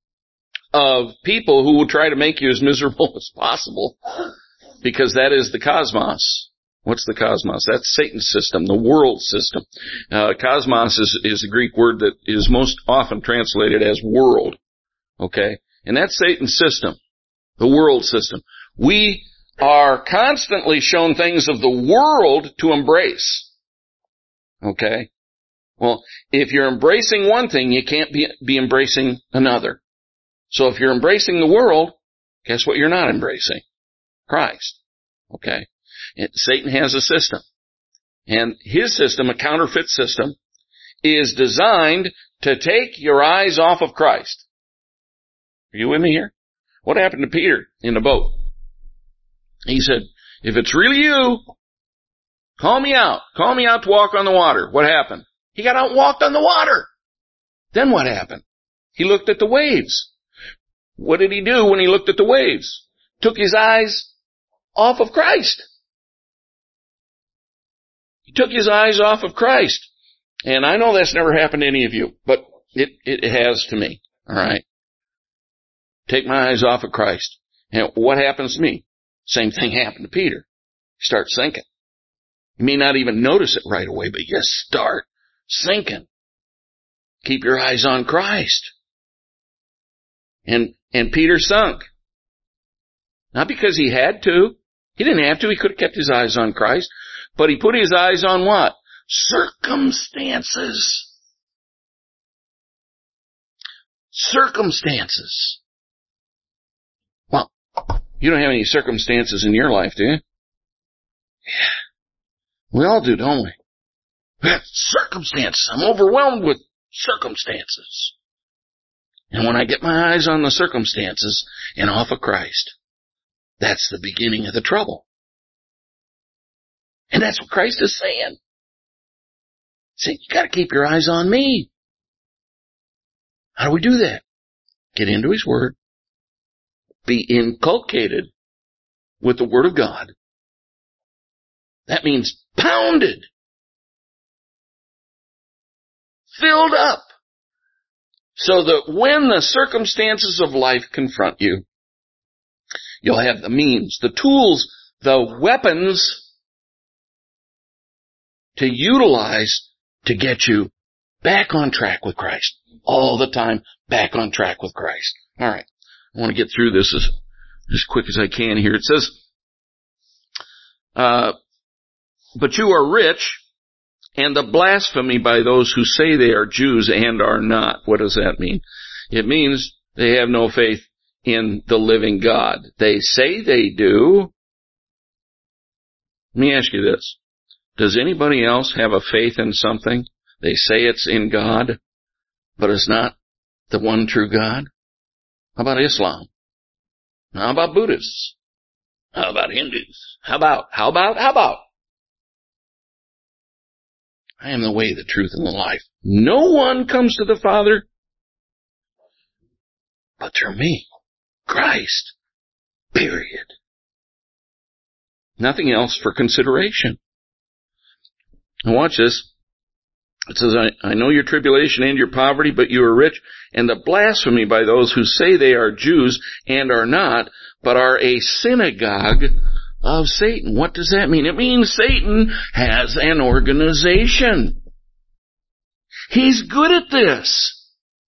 of people who will try to make you as miserable as possible, because that is the cosmos. What's the cosmos? That's Satan's system, the world system. Uh, cosmos is, is a Greek word that is most often translated as world. Okay? And that's Satan's system, the world system. We are constantly shown things of the world to embrace. Okay? Well, if you're embracing one thing, you can't be, be embracing another. So if you're embracing the world, guess what you're not embracing? Christ. Okay? It, Satan has a system. And his system, a counterfeit system, is designed to take your eyes off of Christ. Are you with me here? What happened to Peter in the boat? He said, if it's really you, call me out. Call me out to walk on the water. What happened? He got out and walked on the water. Then what happened? He looked at the waves. What did he do when he looked at the waves? Took his eyes off of Christ. He took his eyes off of Christ. And I know that's never happened to any of you, but it, it has to me. All right. Take my eyes off of Christ. And what happens to me? Same thing happened to Peter. He starts sinking. You may not even notice it right away, but you start sinking. Keep your eyes on Christ. And, and Peter sunk. Not because he had to. He didn't have to. He could have kept his eyes on Christ. But he put his eyes on what? Circumstances. Circumstances. Well, you don't have any circumstances in your life, do you? Yeah. We all do, don't we? We have circumstances. I'm overwhelmed with circumstances. And when I get my eyes on the circumstances and off of Christ, that's the beginning of the trouble. And that's what Christ is saying. See, you gotta keep your eyes on me. How do we do that? Get into His Word. Be inculcated with the Word of God. That means pounded. Filled up. So that when the circumstances of life confront you, you'll have the means, the tools, the weapons to utilize to get you back on track with Christ. All the time, back on track with Christ. All right. I want to get through this as, as quick as I can here. It says, uh, but you are rich, and the blasphemy by those who say they are Jews and are not. What does that mean? It means they have no faith in the living God. They say they do. Let me ask you this. Does anybody else have a faith in something? They say it's in God, but it's not the one true God? How about Islam? How about Buddhists? How about Hindus? How about, how about, how about? I am the way, the truth, and the life. No one comes to the Father but through me. Christ. Period. Nothing else for consideration. And watch this. It says, I, I know your tribulation and your poverty, but you are rich, and the blasphemy by those who say they are Jews and are not, but are a synagogue of Satan. What does that mean? It means Satan has an organization. He's good at this.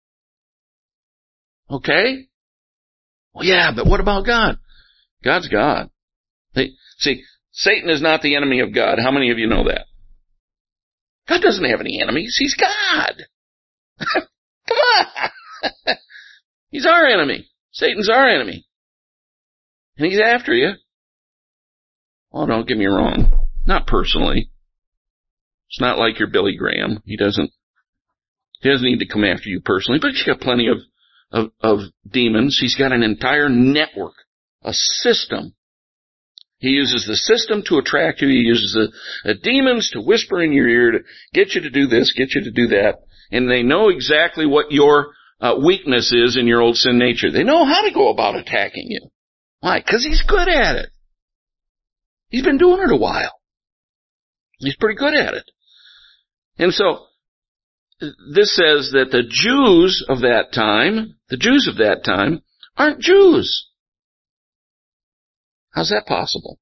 Okay? Well, yeah, but what about God? God's God. They, see, Satan is not the enemy of God. How many of you know that? God doesn't have any enemies. He's God. Come on. He's our enemy. Satan's our enemy. And he's after you. Oh, don't get me wrong. Not personally. It's not like you're Billy Graham. He doesn't, he doesn't need to come after you personally, but he's got plenty of, of, of demons. He's got an entire network, a system. He uses the system to attract you. He uses the, the demons to whisper in your ear to get you to do this, get you to do that. And they know exactly what your uh, weakness is in your old sin nature. They know how to go about attacking you. Why? Because he's good at it. He's been doing it a while. He's pretty good at it. And so, this says that the Jews of that time, the Jews of that time, aren't Jews. How's that possible?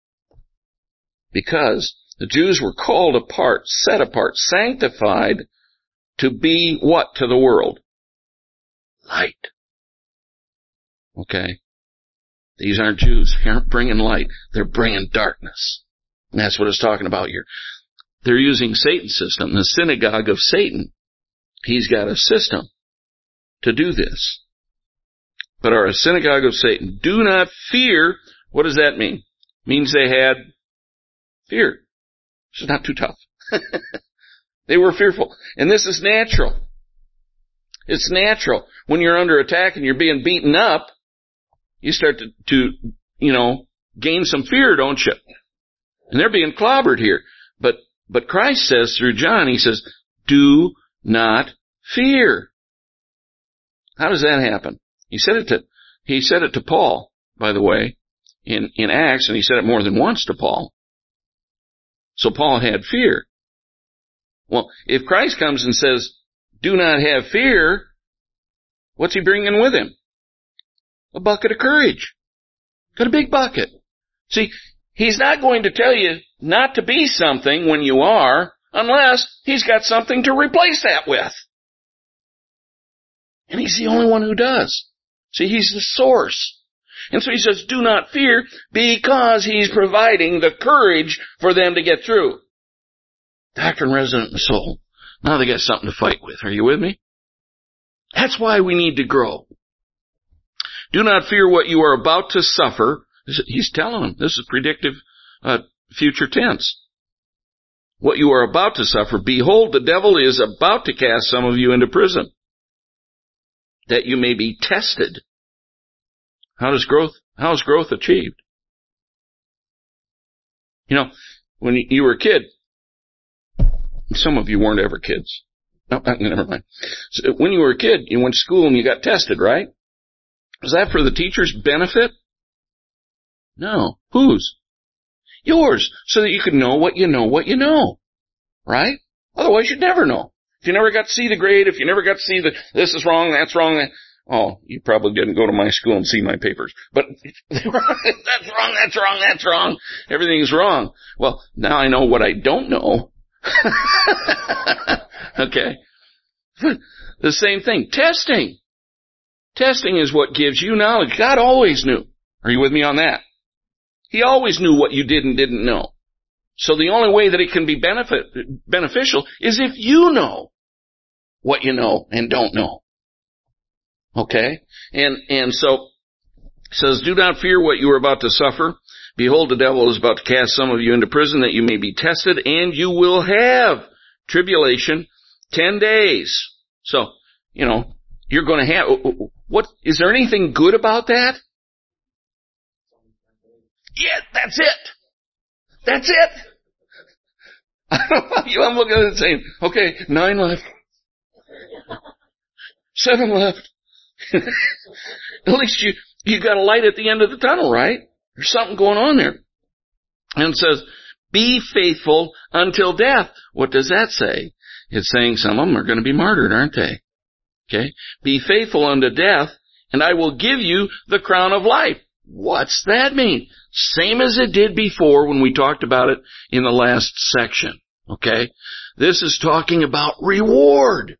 Because the Jews were called apart, set apart, sanctified to be what to the world? Light. Okay? These aren't Jews. They aren't bringing light. They're bringing darkness. And that's what it's talking about here. They're using Satan's system, the synagogue of Satan. He's got a system to do this. But are a synagogue of Satan. Do not fear. What does that mean? It means they had fear. It's not too tough. They were fearful. And this is natural. It's natural. When you're under attack and you're being beaten up, you start to, to, you know, gain some fear, don't you? And they're being clobbered here. But, but Christ says through John, he says, do not fear. How does that happen? He said it to, he said it to Paul, by the way, in, in Acts, and he said it more than once to Paul. So Paul had fear. Well, if Christ comes and says, do not have fear, what's he bringing with him? A bucket of courage. Got a big bucket. See, he's not going to tell you not to be something when you are, unless he's got something to replace that with. And he's the only one who does. See, he's the source. And so he says, do not fear, because he's providing the courage for them to get through. Doctrine resident in the soul. Now they got something to fight with. Are you with me? That's why we need to grow. Do not fear what you are about to suffer. He's telling them. This is predictive uh, future tense. What you are about to suffer. Behold, the devil is about to cast some of you into prison, that you may be tested. How does growth, how is growth achieved? You know, when you were a kid, some of you weren't ever kids. No, never mind. So when you were a kid, you went to school and you got tested, right? Was that for the teacher's benefit? No. Whose? Yours. So that you could know what you know what you know. Right? Otherwise you'd never know. If you never got to see the grade, if you never got to see the, this is wrong, that's wrong, that, oh, you probably didn't go to my school and see my papers. But that's wrong, that's wrong, that's wrong. Everything's wrong. Well, now I know what I don't know. Okay. The same thing. Testing. Testing is what gives you knowledge. God always knew. Are you with me on that? He always knew what you did and didn't know. So the only way that it can be benefit, beneficial is if you know what you know and don't know. Okay? And, and so, it says, do not fear what you are about to suffer. Behold, the devil is about to cast some of you into prison, that you may be tested, and you will have tribulation ten days. So, you know, you're going to have, what, is there anything good about that? Yeah, that's it. That's it. I'm looking at it saying, okay, nine left. Seven left. At least you, you got a light at the end of the tunnel, right? There's something going on there. And it says, be faithful until death. What does that say? It's saying some of them are going to be martyred, aren't they? Okay. Be faithful unto death, and I will give you the crown of life. What's that mean? Same as it did before when we talked about it in the last section. Okay? This is talking about reward.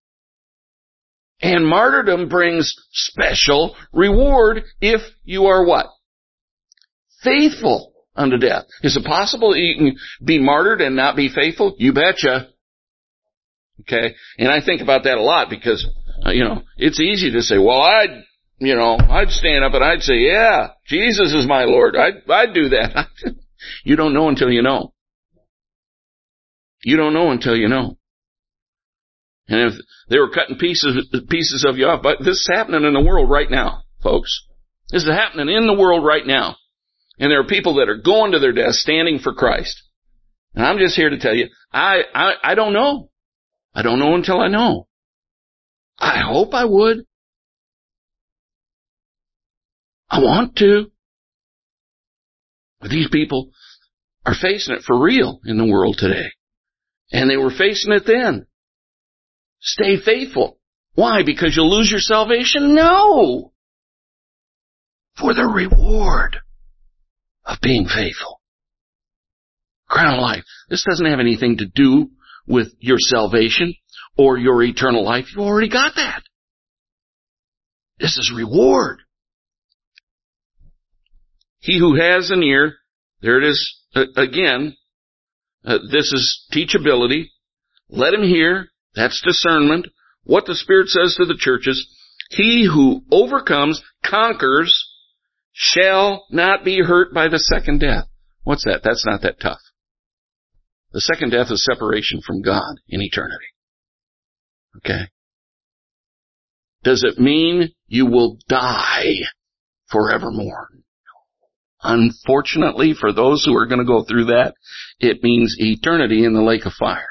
And martyrdom brings special reward if you are what? Faithful unto death. Is it possible that you can be martyred and not be faithful? You betcha. Okay? And I think about that a lot because, uh, you know, it's easy to say, well, I'd, you know, I'd stand up and I'd say, yeah, Jesus is my Lord. I'd, I'd do that. You don't know until you know. You don't know until you know. And if they were cutting pieces, pieces of you off, but this is happening in the world right now, folks. This is happening in the world right now. And there are people that are going to their death standing for Christ. And I'm just here to tell you, I, I, I don't know. I don't know until I know. I hope I would. I want to. But these people are facing it for real in the world today. And they were facing it then. Stay faithful. Why? Because you'll lose your salvation? No. For the reward of being faithful. Crown of life. This doesn't have anything to do with your salvation or your eternal life. You already got that. This is reward. He who has an ear, there it is uh, again, uh, this is teachability. Let him hear, that's discernment, what the Spirit says to the churches. He who overcomes, conquers, shall not be hurt by the second death. What's that? That's not that tough. The second death is separation from God in eternity. Okay? Does it mean you will die forevermore? Unfortunately, for those who are going to go through that, it means eternity in the lake of fire.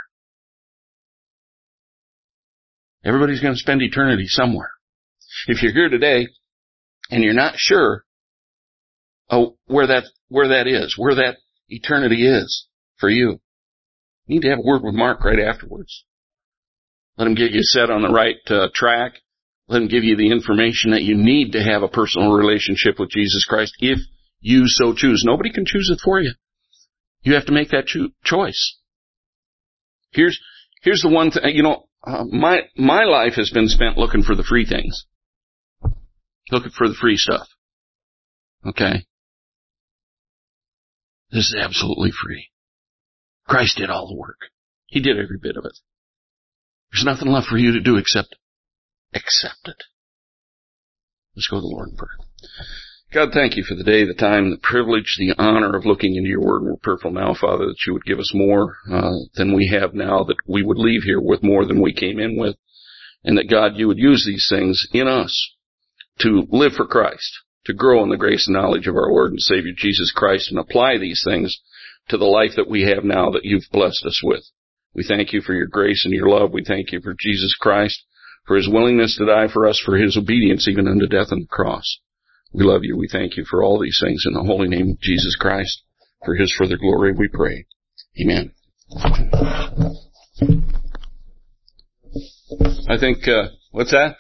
Everybody's going to spend eternity somewhere. If you're here today and you're not sure oh, where that where that is, where that eternity is for you, you need to have a word with Mark right afterwards. Let him get you set on the right uh, track. Let him give you the information that you need to have a personal relationship with Jesus Christ if you so choose. Nobody can choose it for you. You have to make that cho- choice. Here's here's the one thing, you know, uh, my my life has been spent looking for the free things. Looking for the free stuff. Okay? This is absolutely free. Christ did all the work. He did every bit of it. There's nothing left for you to do except accept it. Let's go to the Lord in prayer. God, thank you for the day, the time, the privilege, the honor of looking into your word. We're prayerful now, Father, that you would give us more uh, than we have now, that we would leave here with more than we came in with, and that, God, you would use these things in us to live for Christ, to grow in the grace and knowledge of our Lord and Savior Jesus Christ, and apply these things to the life that we have now that you've blessed us with. We thank you for your grace and your love. We thank you for Jesus Christ, for his willingness to die for us, for his obedience even unto death on the cross. We love you. We thank you for all these things in the holy name of Jesus Christ. For his further glory we pray. Amen. I think, uh, what's that?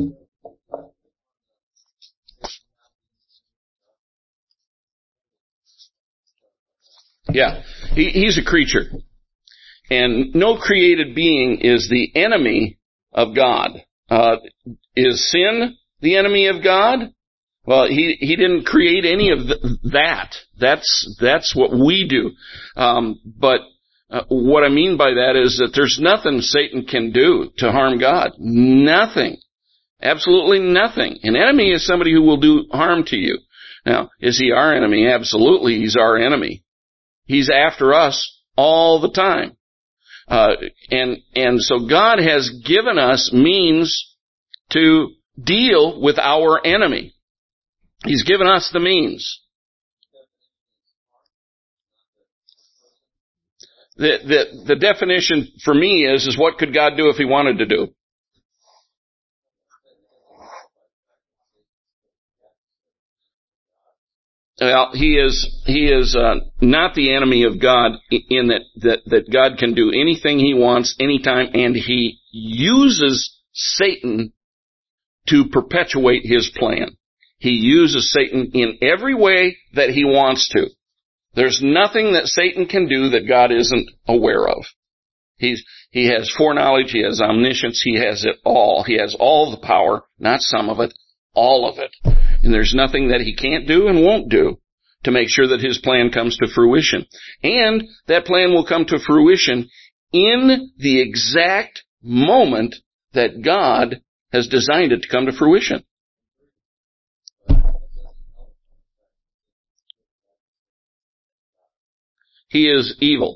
Yeah, he, he's a creature. And no created being is the enemy of God. Uh, is sin the enemy of God? Well, he, he didn't create any of the, that. That's, that's what we do. Um, but, uh, what I mean by that is that there's nothing Satan can do to harm God. Nothing. Absolutely nothing. An enemy is somebody who will do harm to you. Now, is he our enemy? Absolutely, he's our enemy. He's after us all the time. Uh, and, and so God has given us means to deal with our enemy. He's given us the means. The, the, the definition for me is, is what could God do if he wanted to do? Well, he is, he is, uh, not the enemy of God in that, that, that God can do anything he wants, anytime, and he uses Satan to perpetuate his plan. He uses Satan in every way that he wants to. There's nothing that Satan can do that God isn't aware of. He's, he has foreknowledge, he has omniscience, he has it all. He has all the power, not some of it, all of it. And there's nothing that he can't do and won't do to make sure that his plan comes to fruition. And that plan will come to fruition in the exact moment that God has designed it to come to fruition. He is evil.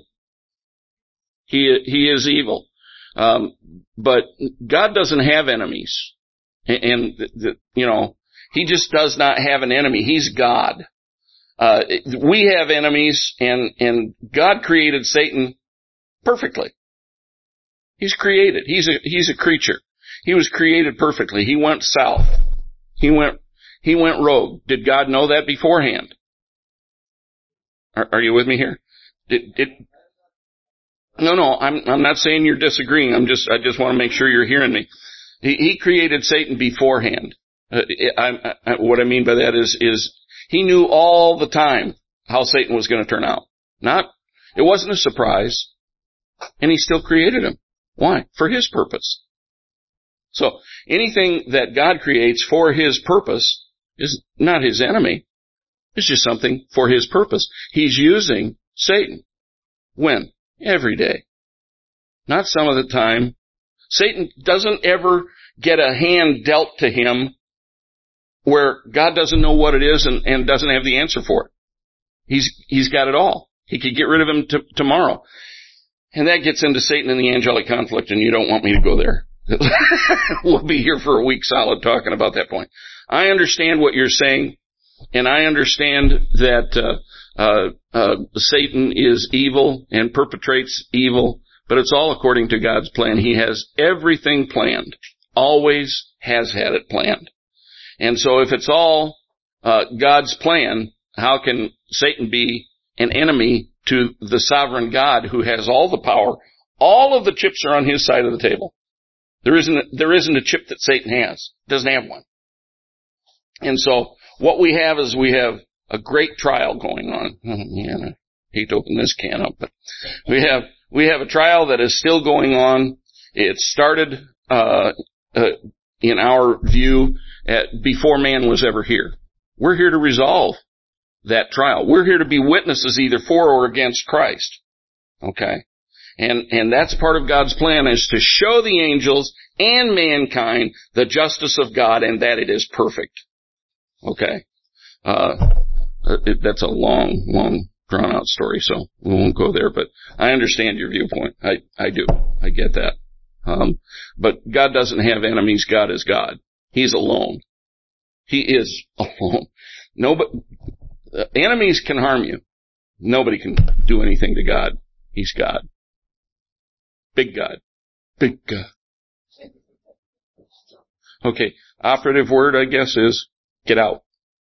He, he is evil. Um, but God doesn't have enemies. And, and the, the, you know, he just does not have an enemy. He's God. Uh, we have enemies, and, and God created Satan perfectly. He's created. He's a, he's a creature. He was created perfectly. He went south. He went, he went rogue. Did God know that beforehand? Are, are you with me here? Did, did, no, no, I'm, I'm not saying you're disagreeing. I'm just, I just want to make sure you're hearing me. He, he created Satan beforehand. Uh, I, I, what I mean by that is, is he knew all the time how Satan was going to turn out. Not, it wasn't a surprise. And he still created him. Why? For his purpose. So, anything that God creates for his purpose is not his enemy. It's just something for his purpose. He's using Satan. When? Every day. Not some of the time. Satan doesn't ever get a hand dealt to him where God doesn't know what it is and, and doesn't have the answer for it. He's, he's got it all. He could get rid of him t- tomorrow. And that gets into Satan and the angelic conflict, and you don't want me to go there. We'll be here for a week solid talking about that point. I understand what you're saying, and I understand that uh, uh, uh, Satan is evil and perpetrates evil, but it's all according to God's plan. He has everything planned, always has had it planned. And so if it's all uh, God's plan, how can Satan be an enemy to the sovereign God who has all the power? All of the chips are on his side of the table. There isn't, a, there isn't a chip that Satan has. Doesn't have one. And so what we have is we have a great trial going on. Oh, man, I hate to open this can up, but we have, we have a trial that is still going on. It started, uh, uh in our view, at, before man was ever here. We're here to resolve that trial. We're here to be witnesses either for or against Christ. Okay? And, and that's part of God's plan, is to show the angels and mankind the justice of God and that it is perfect. Okay? Uh, it, that's a long, long, drawn out story, so we won't go there, but I understand your viewpoint. I, I do. I get that. Um, but God doesn't have enemies. God is God. He's alone. He is alone. Nobody, uh, enemies can harm you. Nobody can do anything to God. He's God. Big God. Big God. Okay. Operative word, I guess, is get out.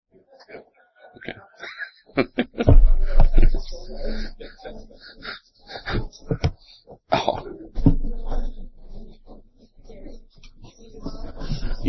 Okay. Oh.